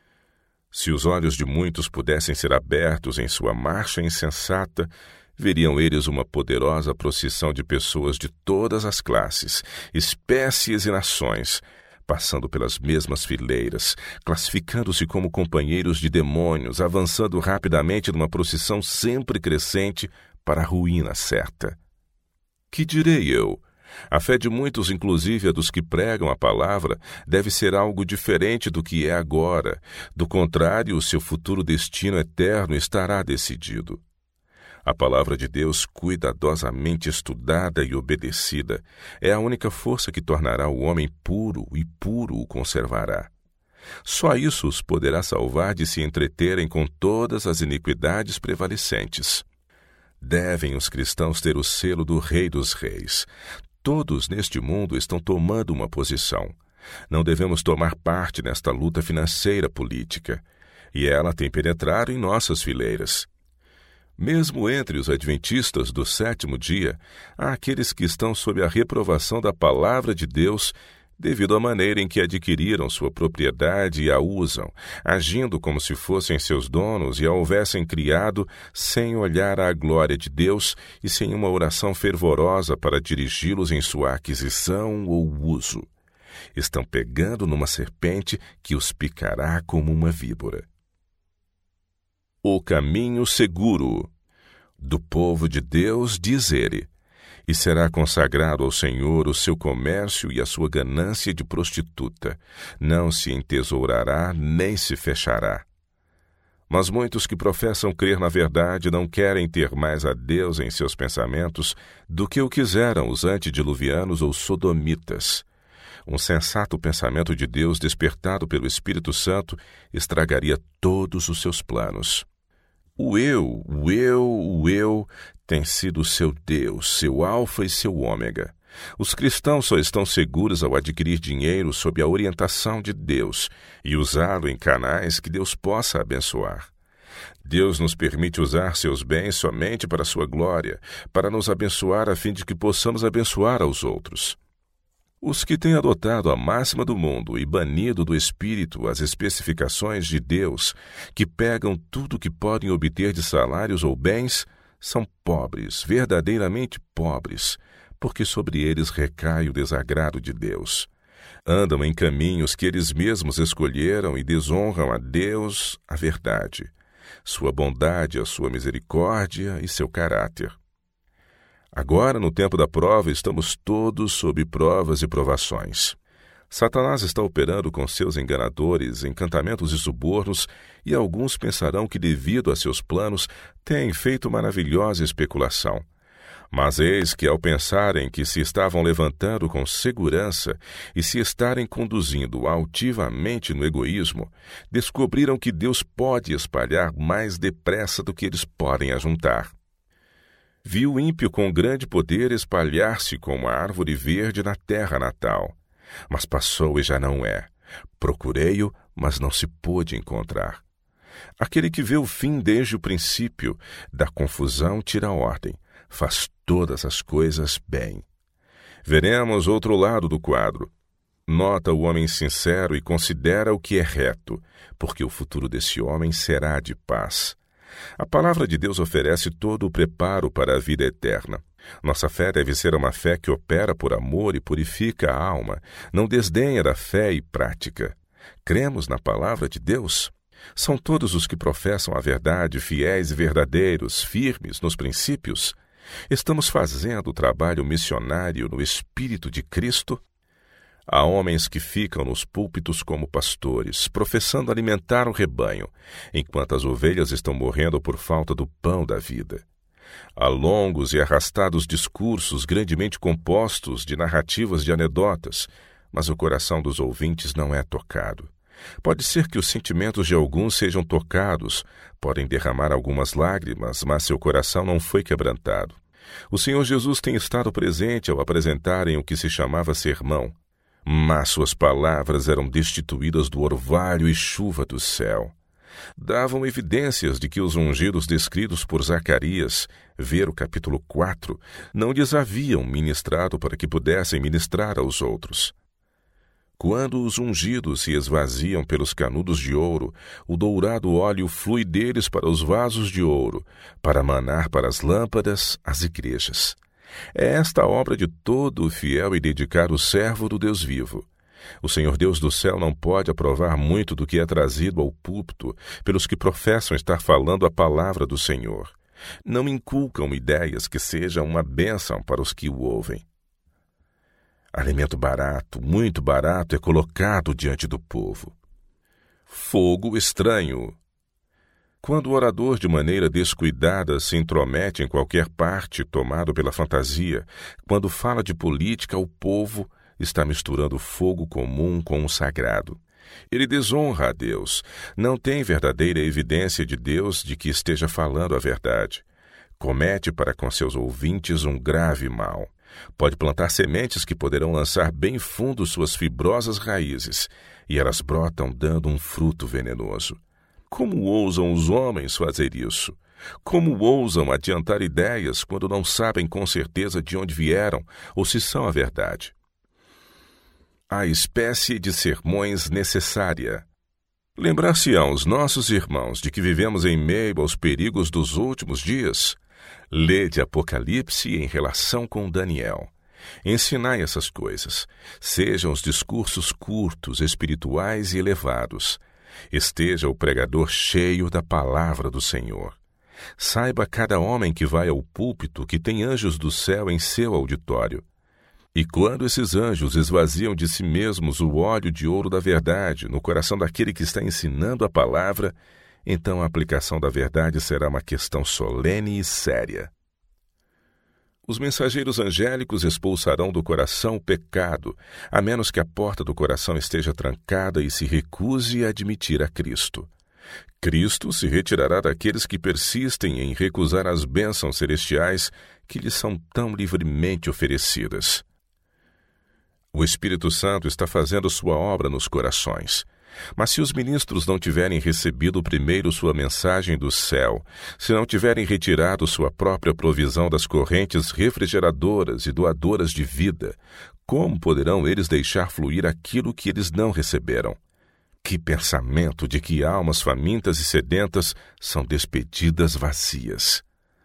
Se os olhos de muitos pudessem ser abertos em sua marcha insensata, veriam eles uma poderosa procissão de pessoas de todas as classes, espécies e nações, passando pelas mesmas fileiras, classificando-se como companheiros de demônios, avançando rapidamente numa procissão sempre crescente para a ruína certa. Que direi eu? A fé de muitos, inclusive a dos que pregam a palavra, deve ser algo diferente do que é agora. Do contrário, o seu futuro destino eterno estará decidido. A palavra de Deus, cuidadosamente estudada e obedecida, é a única força que tornará o homem puro e puro o conservará. Só isso os poderá salvar de se entreterem com todas as iniquidades prevalecentes. Devem os cristãos ter o selo do Rei dos Reis. Todos neste mundo estão tomando uma posição. Não devemos tomar parte nesta luta financeira política, e ela tem penetrado em nossas fileiras. Mesmo entre os adventistas do sétimo dia, há aqueles que estão sob a reprovação da palavra de Deus devido à maneira em que adquiriram sua propriedade e a usam, agindo como se fossem seus donos e a houvessem criado sem olhar à glória de Deus e sem uma oração fervorosa para dirigi-los em sua aquisição ou uso. Estão pegando numa serpente que os picará como uma víbora. O caminho seguro. Do povo de Deus, diz ele, e será consagrado ao Senhor o seu comércio e a sua ganância de prostituta. Não se entesourará, nem se fechará. Mas muitos que professam crer na verdade não querem ter mais a Deus em seus pensamentos do que o quiseram os antediluvianos ou sodomitas. Um sensato pensamento de Deus despertado pelo Espírito Santo estragaria todos os seus planos. O eu, o eu, o eu tem sido seu Deus, seu alfa e seu ômega. Os cristãos só estão seguros ao adquirir dinheiro sob a orientação de Deus e usá-lo em canais que Deus possa abençoar. Deus nos permite usar seus bens somente para a sua glória, para nos abençoar a fim de que possamos abençoar aos outros. Os que têm adotado a máxima do mundo e banido do espírito as especificações de Deus, que pegam tudo o que podem obter de salários ou bens, são pobres, verdadeiramente pobres, porque sobre eles recai o desagrado de Deus. Andam em caminhos que eles mesmos escolheram e desonram a Deus, a verdade, sua bondade, a sua misericórdia e seu caráter. Agora, no tempo da prova, estamos todos sob provas e provações. Satanás está operando com seus enganadores, encantamentos e subornos, e alguns pensarão que, devido a seus planos, têm feito maravilhosa especulação. Mas eis que, ao pensarem que se estavam levantando com segurança e se estarem conduzindo altivamente no egoísmo, descobriram que Deus pode espalhar mais depressa do que eles podem ajuntar. Viu o ímpio com grande poder espalhar-se como a árvore verde na terra natal. Mas passou e já não é. Procurei-o, mas não se pôde encontrar. Aquele que vê o fim desde o princípio, da confusão tira a ordem, faz todas as coisas bem. Veremos outro lado do quadro. Nota o homem sincero e considera o que é reto, porque o futuro desse homem será de paz. A palavra de Deus oferece todo o preparo para a vida eterna. Nossa fé deve ser uma fé que opera por amor e purifica a alma, não desdenha da fé e prática. Cremos na palavra de Deus? São todos os que professam a verdade fiéis e verdadeiros, firmes nos princípios? Estamos fazendo o trabalho missionário no Espírito de Cristo? Há homens que ficam nos púlpitos como pastores, professando alimentar o rebanho, enquanto as ovelhas estão morrendo por falta do pão da vida. Há longos e arrastados discursos grandemente compostos de narrativas de anedotas, mas o coração dos ouvintes não é tocado. Pode ser que os sentimentos de alguns sejam tocados, podem derramar algumas lágrimas, mas seu coração não foi quebrantado. O Senhor Jesus tem estado presente ao apresentarem o que se chamava sermão, mas suas palavras eram destituídas do orvalho e chuva do céu. Davam evidências de que os ungidos descritos por Zacarias, ver o capítulo quatro, não lhes haviam ministrado para que pudessem ministrar aos outros. Quando os ungidos se esvaziam pelos canudos de ouro, o dourado óleo flui deles para os vasos de ouro, para manar para as lâmpadas as igrejas. É esta a obra de todo o fiel e dedicado servo do Deus vivo. O Senhor Deus do céu não pode aprovar muito do que é trazido ao púlpito pelos que professam estar falando a palavra do Senhor. Não inculcam ideias que sejam uma bênção para os que o ouvem. Alimento barato, muito barato, é colocado diante do povo. Fogo estranho. Quando o orador de maneira descuidada se intromete em qualquer parte tomado pela fantasia, quando fala de política, o povo está misturando fogo comum com o sagrado. Ele desonra a Deus, não tem verdadeira evidência de Deus de que esteja falando a verdade. Comete para com seus ouvintes um grave mal. Pode plantar sementes que poderão lançar bem fundo suas fibrosas raízes, e elas brotam dando um fruto venenoso. Como ousam os homens fazer isso? Como ousam adiantar ideias quando não sabem com certeza de onde vieram ou se são a verdade? A espécie de sermões necessária. Lembrar-se-ão os nossos irmãos de que vivemos em meio aos perigos dos últimos dias? Lede Apocalipse em relação com Daniel. Ensinai essas coisas. Sejam os discursos curtos, espirituais e elevados. Esteja o pregador cheio da palavra do Senhor. Saiba cada homem que vai ao púlpito que tem anjos do céu em seu auditório. E quando esses anjos esvaziam de si mesmos o óleo de ouro da verdade no coração daquele que está ensinando a palavra, então a aplicação da verdade será uma questão solene e séria. Os mensageiros angélicos expulsarão do coração o pecado, a menos que a porta do coração esteja trancada e se recuse a admitir a Cristo. Cristo se retirará daqueles que persistem em recusar as bênçãos celestiais que lhes são tão livremente oferecidas. O Espírito Santo está fazendo sua obra nos corações. Mas se os ministros não tiverem recebido primeiro sua mensagem do céu, se não tiverem retirado sua própria provisão das correntes refrigeradoras e doadoras de vida, como poderão eles deixar fluir aquilo que eles não receberam? Que pensamento de que almas famintas e sedentas são despedidas vazias!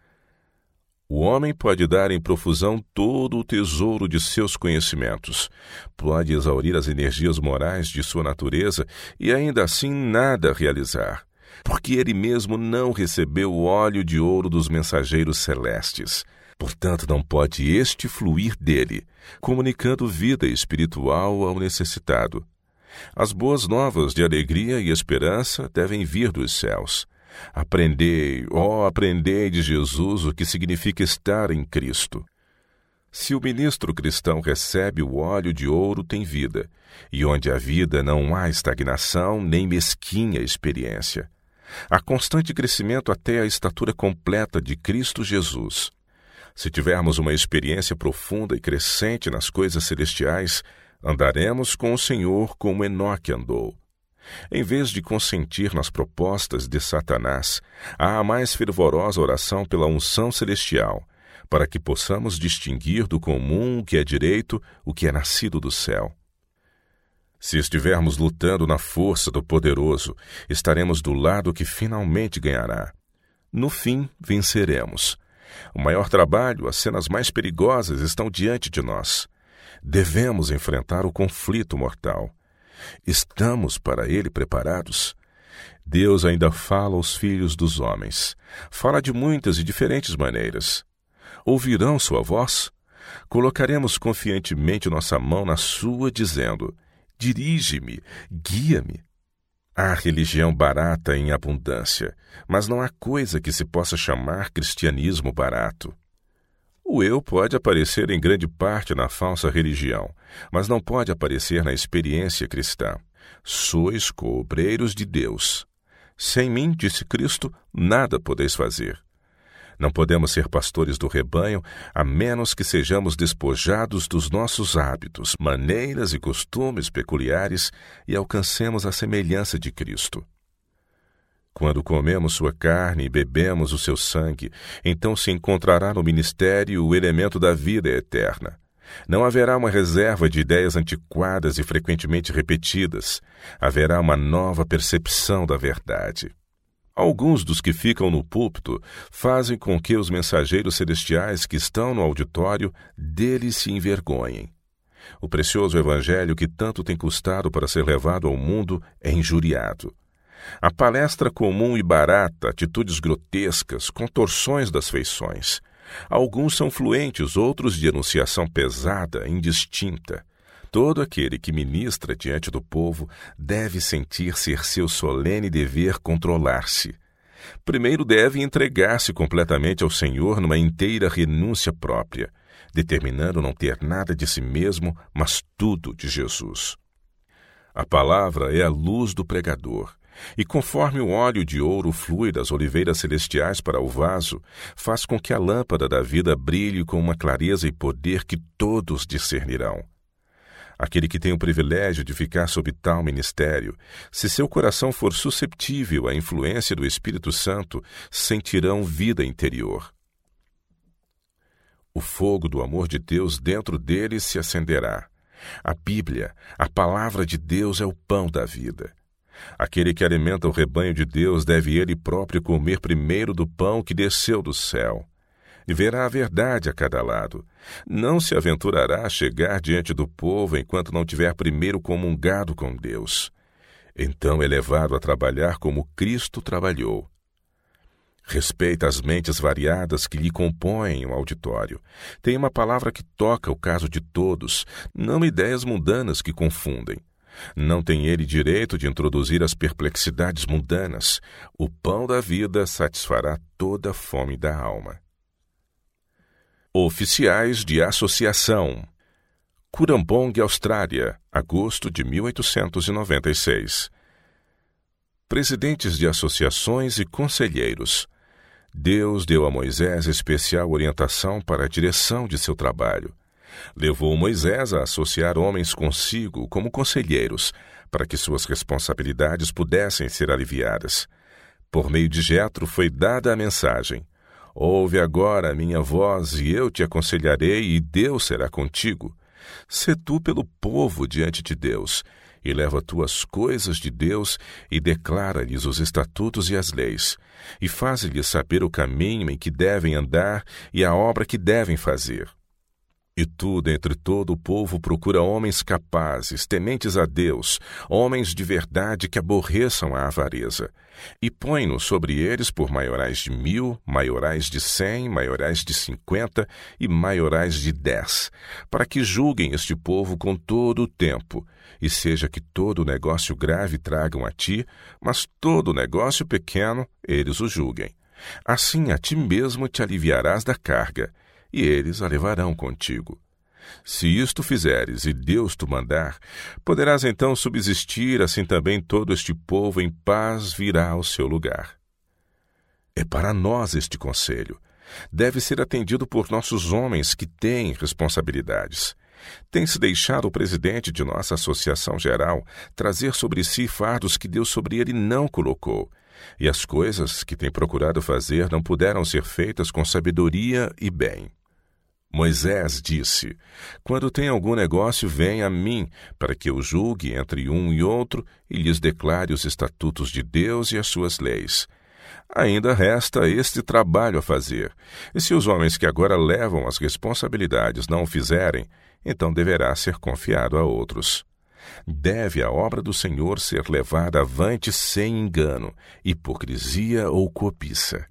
O homem pode dar em profusão todo o tesouro de seus conhecimentos, pode exaurir as energias morais de sua natureza e ainda assim nada realizar, porque ele mesmo não recebeu o óleo de ouro dos mensageiros celestes. Portanto, não pode este fluir dele, comunicando vida espiritual ao necessitado. As boas novas de alegria e esperança devem vir dos céus. Aprendei, ó, aprendei de Jesus o que significa estar em Cristo. Se o ministro cristão recebe o óleo de ouro, tem vida, e onde há vida não há estagnação nem mesquinha experiência. Há constante crescimento até a estatura completa de Cristo Jesus. Se tivermos uma experiência profunda e crescente nas coisas celestiais, andaremos com o Senhor como Enoque andou. Em vez de consentir nas propostas de Satanás, há a mais fervorosa oração pela unção celestial, para que possamos distinguir do comum o que é direito, o que é nascido do céu. Se estivermos lutando na força do poderoso, estaremos do lado que finalmente ganhará. No fim, venceremos. O maior trabalho, as cenas mais perigosas estão diante de nós. Devemos enfrentar o conflito mortal. Estamos para ele preparados? Deus ainda fala aos filhos dos homens. Fala de muitas e diferentes maneiras. Ouvirão sua voz? Colocaremos confiantemente nossa mão na sua, dizendo: dirige-me, guia-me. Há religião barata em abundância, mas não há coisa que se possa chamar cristianismo barato. O eu pode aparecer em grande parte na falsa religião, mas não pode aparecer na experiência cristã. Sois coobreiros de Deus. Sem mim, disse Cristo, nada podeis fazer. Não podemos ser pastores do rebanho a menos que sejamos despojados dos nossos hábitos, maneiras e costumes peculiares e alcancemos a semelhança de Cristo. Quando comemos sua carne e bebemos o seu sangue, então se encontrará no ministério o elemento da vida eterna. Não haverá uma reserva de ideias antiquadas e frequentemente repetidas. Haverá uma nova percepção da verdade. Alguns dos que ficam no púlpito fazem com que os mensageiros celestiais que estão no auditório dele se envergonhem. O precioso evangelho que tanto tem custado para ser levado ao mundo é injuriado. A palestra comum e barata, atitudes grotescas, contorções das feições. Alguns são fluentes, outros de enunciação pesada, indistinta. Todo aquele que ministra diante do povo deve sentir ser seu solene dever controlar-se. Primeiro deve entregar-se completamente ao Senhor numa inteira renúncia própria, determinando não ter nada de si mesmo, mas tudo de Jesus. A palavra é a luz do pregador. E conforme o óleo de ouro flui das oliveiras celestiais para o vaso, faz com que a lâmpada da vida brilhe com uma clareza e poder que todos discernirão. Aquele que tem o privilégio de ficar sob tal ministério, se seu coração for susceptível à influência do Espírito Santo, sentirão vida interior. O fogo do amor de Deus dentro deles se acenderá. A Bíblia, a palavra de Deus, é o pão da vida. Aquele que alimenta o rebanho de Deus deve ele próprio comer primeiro do pão que desceu do céu. e verá a verdade a cada lado. Não se aventurará a chegar diante do povo enquanto não tiver primeiro comungado com Deus. Então é levado a trabalhar como Cristo trabalhou. Respeita as mentes variadas que lhe compõem o auditório. Tem uma palavra que toca o caso de todos, não ideias mundanas que confundem. Não tem ele direito de introduzir as perplexidades mundanas. O pão da vida satisfará toda a fome da alma. Oficiais de Associação. Currambong, Austrália, agosto de mil oitocentos e noventa e seis. Presidentes de associações e conselheiros. Deus deu a Moisés especial orientação para a direção de seu trabalho. Levou Moisés a associar homens consigo como conselheiros, para que suas responsabilidades pudessem ser aliviadas. Por meio de Jetro foi dada a mensagem: ouve agora a minha voz, e eu te aconselharei, e Deus será contigo. Sê tu pelo povo diante de Deus, e leva tu as coisas de Deus, e declara-lhes os estatutos e as leis, e faze-lhes saber o caminho em que devem andar e a obra que devem fazer. E tu, dentre todo o povo, procura homens capazes, tementes a Deus, homens de verdade que aborreçam a avareza, e põe-nos sobre eles por maiorais de mil, maiorais de cem, maiorais de cinquenta e maiorais de dez, para que julguem este povo com todo o tempo, e seja que todo negócio grave tragam a ti, mas todo negócio pequeno eles o julguem. Assim a ti mesmo te aliviarás da carga, e eles a levarão contigo. Se isto fizeres e Deus te mandar, poderás então subsistir, assim também todo este povo em paz virá ao seu lugar. É para nós este conselho. Deve ser atendido por nossos homens que têm responsabilidades. Tem-se deixado o presidente de nossa associação geral trazer sobre si fardos que Deus sobre ele não colocou, e as coisas que tem procurado fazer não puderam ser feitas com sabedoria e bem. Moisés disse: quando tem algum negócio, venha a mim, para que eu julgue entre um e outro e lhes declare os estatutos de Deus e as suas leis. Ainda resta este trabalho a fazer, e se os homens que agora levam as responsabilidades não o fizerem, então deverá ser confiado a outros. Deve a obra do Senhor ser levada avante sem engano, hipocrisia ou cobiça.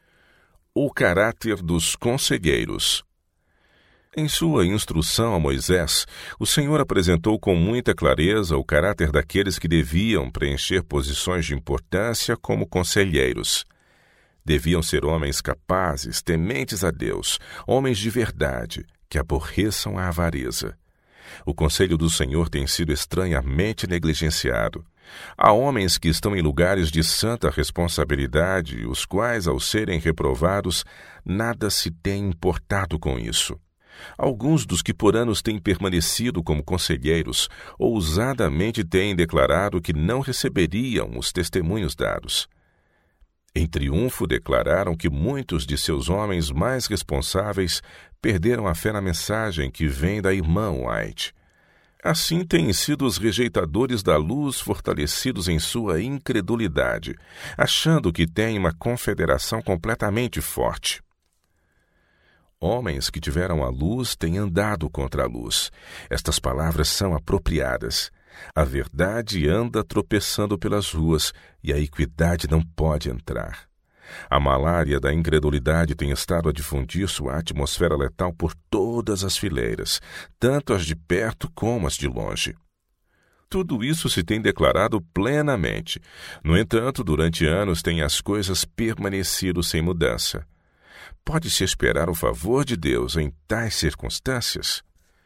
O caráter dos conselheiros. Em sua instrução a Moisés, o Senhor apresentou com muita clareza o caráter daqueles que deviam preencher posições de importância como conselheiros. Deviam ser homens capazes, tementes a Deus, homens de verdade, que aborreçam a avareza. O conselho do Senhor tem sido estranhamente negligenciado. Há homens que estão em lugares de santa responsabilidade, os quais, ao serem reprovados, nada se tem importado com isso. Alguns dos que por anos têm permanecido como conselheiros ousadamente têm declarado que não receberiam os testemunhos dados. Em triunfo, declararam que muitos de seus homens mais responsáveis perderam a fé na mensagem que vem da irmã White. Assim têm sido os rejeitadores da luz fortalecidos em sua incredulidade, achando que têm uma confederação completamente forte. Homens que tiveram a luz têm andado contra a luz. Estas palavras são apropriadas. A verdade anda tropeçando pelas ruas e a equidade não pode entrar. A malária da incredulidade tem estado a difundir sua atmosfera letal por todas as fileiras, tanto as de perto como as de longe. Tudo isso se tem declarado plenamente. No entanto, durante anos têm as coisas permanecido sem mudança. Pode-se esperar o favor de Deus em tais circunstâncias?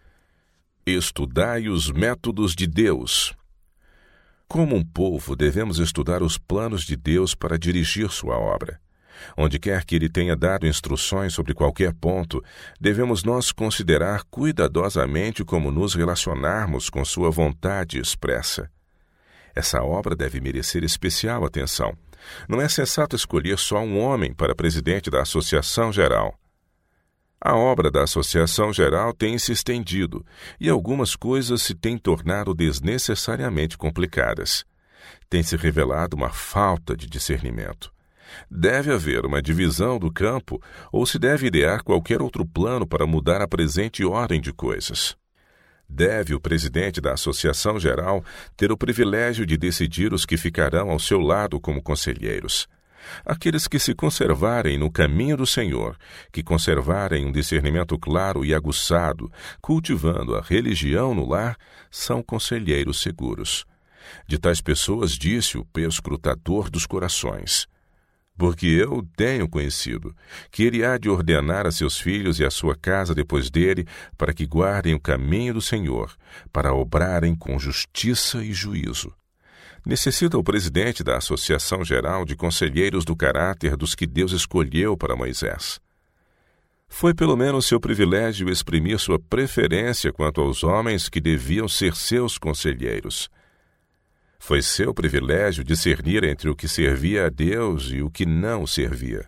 Estudai os métodos de Deus. Como um povo, devemos estudar os planos de Deus para dirigir sua obra. Onde quer que Ele tenha dado instruções sobre qualquer ponto, devemos nós considerar cuidadosamente como nos relacionarmos com sua vontade expressa. Essa obra deve merecer especial atenção. Não é sensato escolher só um homem para presidente da Associação Geral. A obra da Associação Geral tem se estendido e algumas coisas se têm tornado desnecessariamente complicadas. Tem se revelado uma falta de discernimento. Deve haver uma divisão do campo ou se deve idear qualquer outro plano para mudar a presente ordem de coisas? Deve o presidente da Associação Geral ter o privilégio de decidir os que ficarão ao seu lado como conselheiros. Aqueles que se conservarem no caminho do Senhor, que conservarem um discernimento claro e aguçado, cultivando a religião no lar, são conselheiros seguros. De tais pessoas disse o perscrutador dos corações: porque eu tenho conhecido que ele há de ordenar a seus filhos e a sua casa depois dele, para que guardem o caminho do Senhor, para obrarem com justiça e juízo. Necessita o presidente da Associação Geral de conselheiros do caráter dos que Deus escolheu para Moisés. Foi pelo menos seu privilégio exprimir sua preferência quanto aos homens que deviam ser seus conselheiros. Foi seu privilégio discernir entre o que servia a Deus e o que não o servia.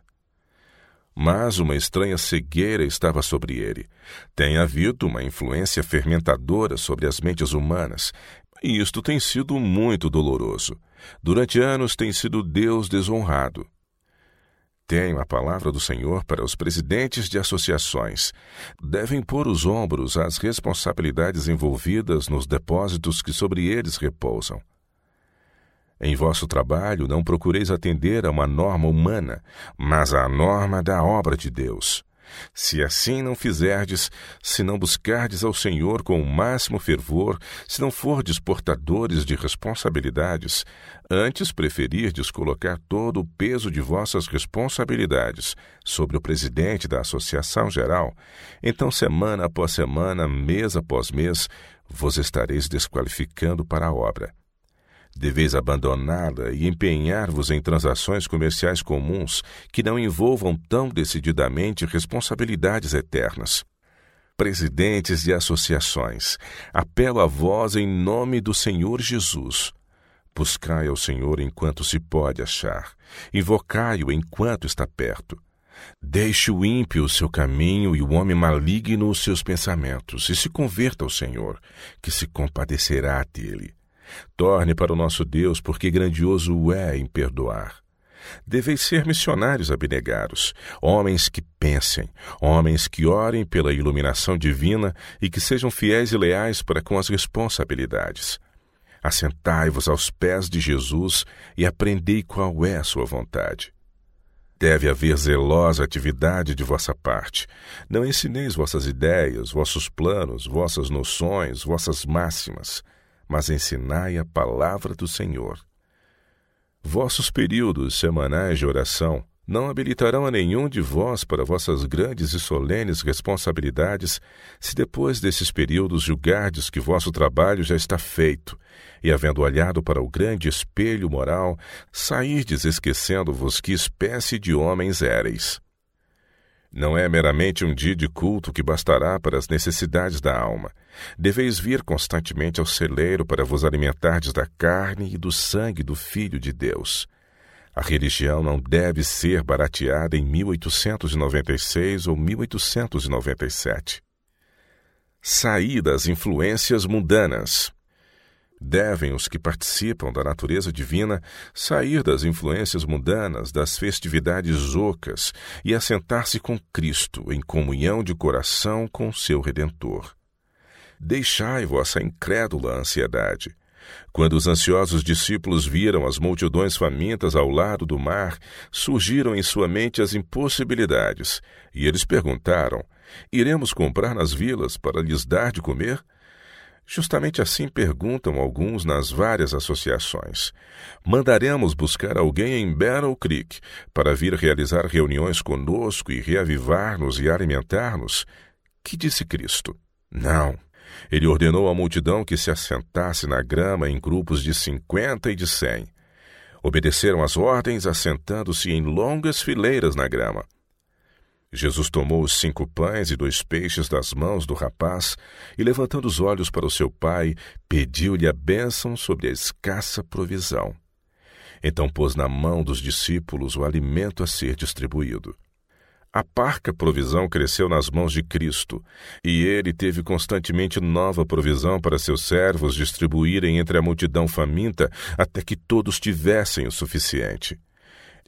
Mas uma estranha cegueira estava sobre ele. Tem havido uma influência fermentadora sobre as mentes humanas, e isto tem sido muito doloroso. Durante anos tem sido Deus desonrado. Tenho a palavra do Senhor para os presidentes de associações. Devem pôr os ombros às responsabilidades envolvidas nos depósitos que sobre eles repousam. Em vosso trabalho não procureis atender a uma norma humana, mas à norma da obra de Deus. Se assim não fizerdes, se não buscardes ao Senhor com o máximo fervor, se não fordes portadores de responsabilidades, antes preferirdes colocar todo o peso de vossas responsabilidades sobre o presidente da Associação Geral, então semana após semana, mês após mês, vos estareis desqualificando para a obra. Deveis abandoná-la e empenhar-vos em transações comerciais comuns que não envolvam tão decididamente responsabilidades eternas. Presidentes de associações, apelo a vós em nome do Senhor Jesus. Buscai ao Senhor enquanto se pode achar, invocai-o enquanto está perto. Deixe o ímpio o seu caminho e o homem maligno os seus pensamentos, e se converta ao Senhor, que se compadecerá dele. Torne para o nosso Deus, porque grandioso é em perdoar. Deveis ser missionários abnegados, homens que pensem, homens que orem pela iluminação divina e que sejam fiéis e leais para com as responsabilidades. Assentai-vos aos pés de Jesus e aprendei qual é a sua vontade. Deve haver zelosa atividade de vossa parte. Não ensineis vossas ideias, vossos planos, vossas noções, vossas máximas, mas ensinai a palavra do Senhor. Vossos períodos semanais de oração não habilitarão a nenhum de vós para vossas grandes e solenes responsabilidades, se depois desses períodos julgardes que vosso trabalho já está feito, e havendo olhado para o grande espelho moral, sairdes esquecendo-vos que espécie de homens éreis. Não é meramente um dia de culto que bastará para as necessidades da alma. Deveis vir constantemente ao celeiro para vos alimentardes da carne e do sangue do Filho de Deus. A religião não deve ser barateada em mil oitocentos e noventa e seis ou mil oitocentos e noventa e sete. Saí das influências mundanas. Devem os que participam da natureza divina sair das influências mundanas, das festividades ocas e assentar-se com Cristo em comunhão de coração com seu Redentor. Deixai vossa incrédula ansiedade. Quando os ansiosos discípulos viram as multidões famintas ao lado do mar, surgiram em sua mente as impossibilidades, e eles perguntaram: iremos comprar nas vilas para lhes dar de comer? Justamente assim perguntam alguns nas várias associações. Mandaremos buscar alguém em Battle Creek para vir realizar reuniões conosco e reavivar-nos e alimentar-nos? Que disse Cristo? Não. Ele ordenou à multidão que se assentasse na grama em grupos de cinquenta e de cem. Obedeceram às ordens, assentando-se em longas fileiras na grama. Jesus tomou os cinco pães e dois peixes das mãos do rapaz e, levantando os olhos para o seu pai, pediu-lhe a bênção sobre a escassa provisão. Então pôs na mão dos discípulos o alimento a ser distribuído. A parca provisão cresceu nas mãos de Cristo, e ele teve constantemente nova provisão para seus servos distribuírem entre a multidão faminta até que todos tivessem o suficiente.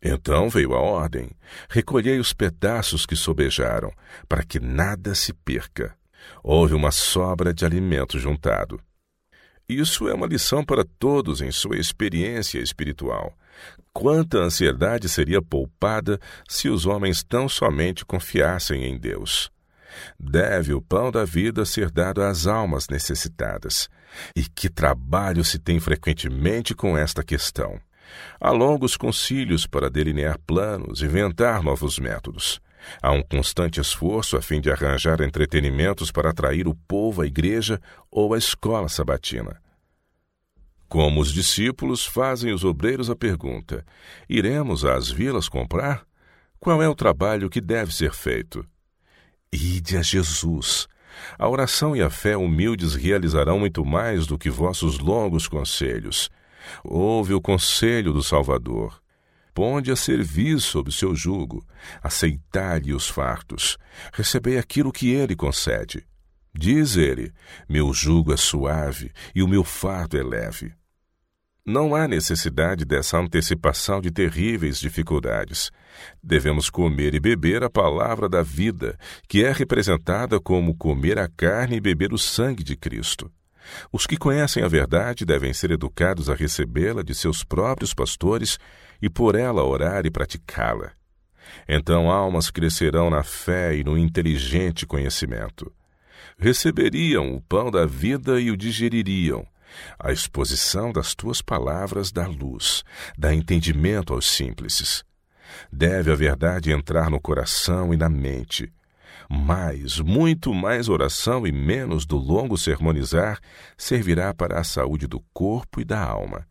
Então veio a ordem: recolhei os pedaços que sobejaram, para que nada se perca. Houve uma sobra de alimento juntado. Isso é uma lição para todos em sua experiência espiritual. Quanta ansiedade seria poupada se os homens tão somente confiassem em Deus. Deve o pão da vida ser dado às almas necessitadas. E que trabalho se tem frequentemente com esta questão. Há longos concílios para delinear planos, inventar novos métodos. Há um constante esforço a fim de arranjar entretenimentos para atrair o povo à igreja ou à escola sabatina. Como os discípulos, fazem os obreiros a pergunta: iremos às vilas comprar? Qual é o trabalho que deve ser feito? Ide a Jesus. A oração e a fé humildes realizarão muito mais do que vossos longos conselhos. Ouve o conselho do Salvador. Ponde a servir sob o seu jugo. Aceitai-lhe os fartos. Recebei aquilo que ele concede. Diz ele: meu jugo é suave e o meu fardo é leve. Não há necessidade dessa antecipação de terríveis dificuldades. Devemos comer e beber a palavra da vida, que é representada como comer a carne e beber o sangue de Cristo. Os que conhecem a verdade devem ser educados a recebê-la de seus próprios pastores e por ela orar e praticá-la. Então almas crescerão na fé e no inteligente conhecimento. Receberiam o pão da vida e o digeririam. A exposição das tuas palavras dá luz, dá entendimento aos simples. Deve a verdade entrar no coração e na mente. Mais, muito mais oração e menos do longo sermonizar servirá para a saúde do corpo e da alma.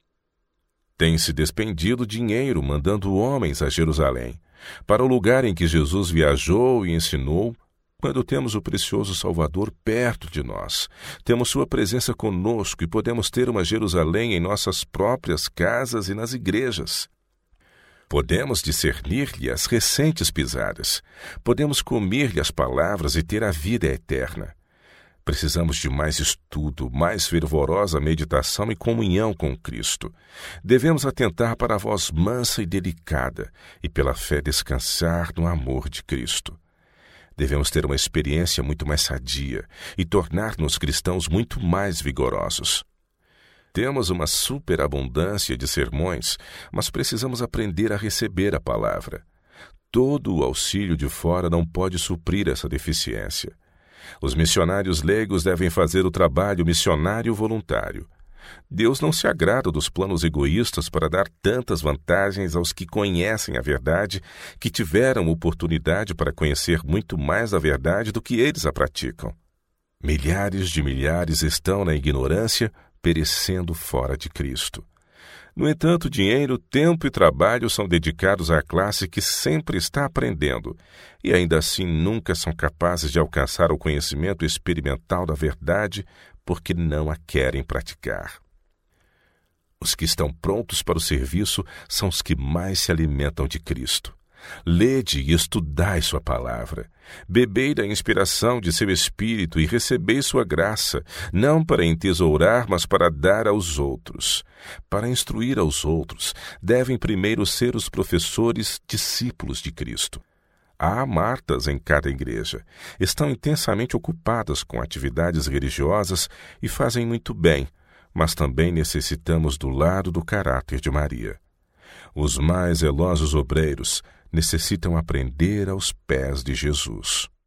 Tem-se despendido dinheiro mandando homens a Jerusalém, para o lugar em que Jesus viajou e ensinou. Quando temos o precioso Salvador perto de nós, temos sua presença conosco e podemos ter uma Jerusalém em nossas próprias casas e nas igrejas. Podemos discernir-lhe as recentes pisadas. Podemos comer-lhe as palavras e ter a vida eterna. Precisamos de mais estudo, mais fervorosa meditação e comunhão com Cristo. Devemos atentar para a voz mansa e delicada e pela fé descansar no amor de Cristo. Devemos ter uma experiência muito mais sadia e tornar-nos cristãos muito mais vigorosos. Temos uma superabundância de sermões, mas precisamos aprender a receber a palavra. Todo o auxílio de fora não pode suprir essa deficiência. Os missionários leigos devem fazer o trabalho missionário voluntário. Deus não se agrada dos planos egoístas para dar tantas vantagens aos que conhecem a verdade, que tiveram oportunidade para conhecer muito mais a verdade do que eles a praticam. Milhares de milhares estão na ignorância, perecendo fora de Cristo. No entanto, dinheiro, tempo e trabalho são dedicados à classe que sempre está aprendendo, e ainda assim nunca são capazes de alcançar o conhecimento experimental da verdade, porque não a querem praticar. Os que estão prontos para o serviço são os que mais se alimentam de Cristo. Lede e estudai sua palavra. Bebei da inspiração de seu Espírito e recebei sua graça, não para entesourar, mas para dar aos outros. Para instruir aos outros, devem primeiro ser os professores, discípulos de Cristo. Há Martas em cada igreja. Estão intensamente ocupadas com atividades religiosas e fazem muito bem, mas também necessitamos do lado do caráter de Maria. Os mais zelosos obreiros necessitam aprender aos pés de Jesus.